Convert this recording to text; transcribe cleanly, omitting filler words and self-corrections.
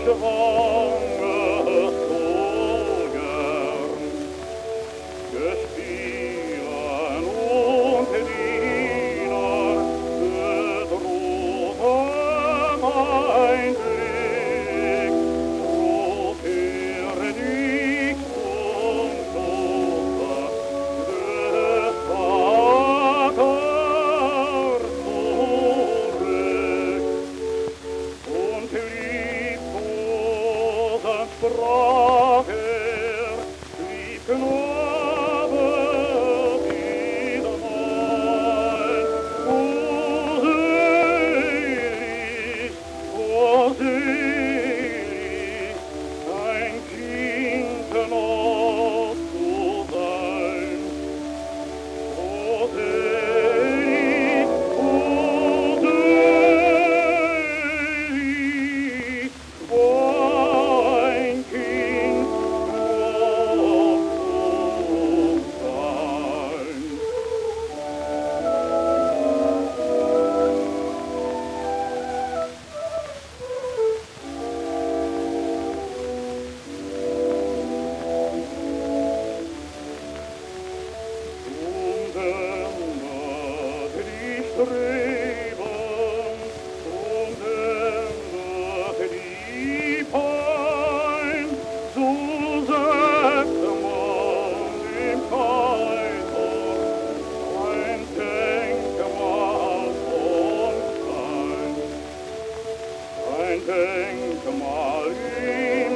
schwanger so gern gespielen und Diener bedrohte mein Blick, so kehre dich zum Sofa des Vaters zurück. Und liebkosend sprach lieb Knabe, wieder mal, o selig, ein Kind noch zu sein, o selig, ein Kind noch zu sein. Und ändert die Streben, und ändert die Pein, so sagte man dem Kaiser, ein Denkmal von Stein, ein Denkmal